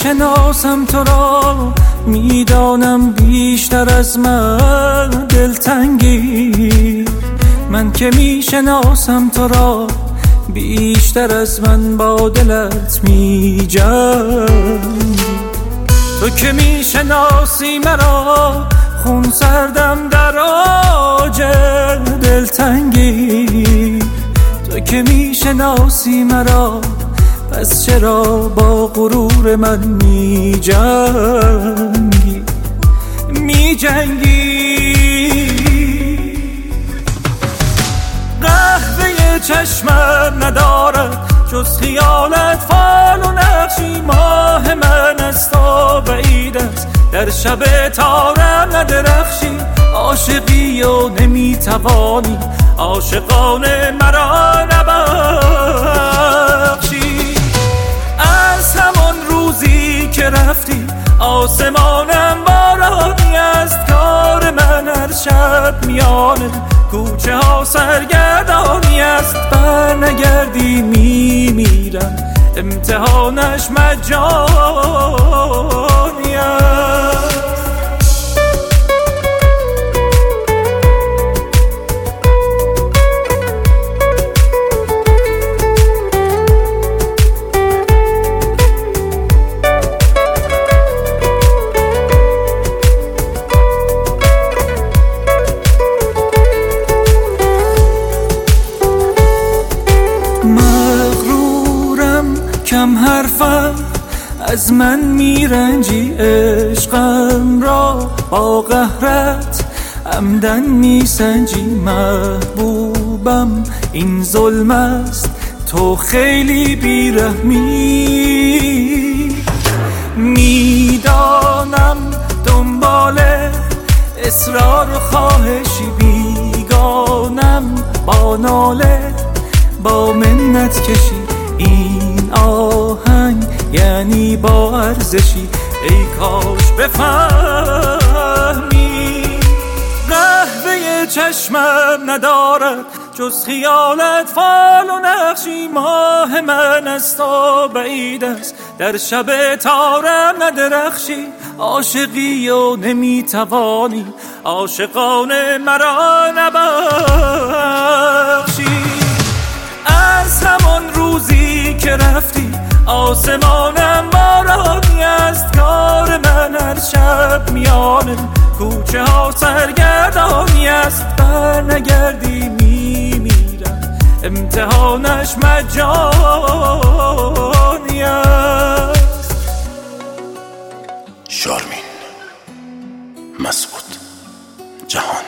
میشناسم تو را، میدانم بیشتر از من دلتنگی. من که میشناسم تو را، بیشتر از من با دلت میجنگی. تو که میشناسی مرا، خون سردم در آج دلتنگی. تو که میشناسی مرا، پس چرا با غرور من میجنگی؟ قهوه چشمم ندارد جز خیالت فال و نقشی. ماه من از تو بعید است، در شب تارم ندرخشی. عاشقی و نمیتوانی عاشقانه مرا نبخشی. از همان روزی که رفتی آسمانم بارانی است. کار من هر شب میانه کوچه ها سرگردانی است. برنگردی میمیرم، امتحانش مجانی است. کم حرفم از من میرنجی، عشقم را با قهرت عمدن میسنجی. محبوبم این ظلم است، تو خیلی بیرحمی. میدانم دنبال اصرار و خواهشی، بیگانم با ناله با منت کشی. این آهنگ یعنی با ارزشی، ای کاش بفهمی. قهوه چشمم ندارد جز خیالت فال و نقشی. ماه من از تو بعید است، در شب تارم ندرخشی. عاشقی و نمیتوانی عاشقانه مرا نبخشی. از همان روزی که رفتی آسمانم بارانی است. کار من هر شب میانه کوچه ها سرگردانی است. برنگردی میمیرم، امتحانش مجانی است. شارمین مسعود جهان.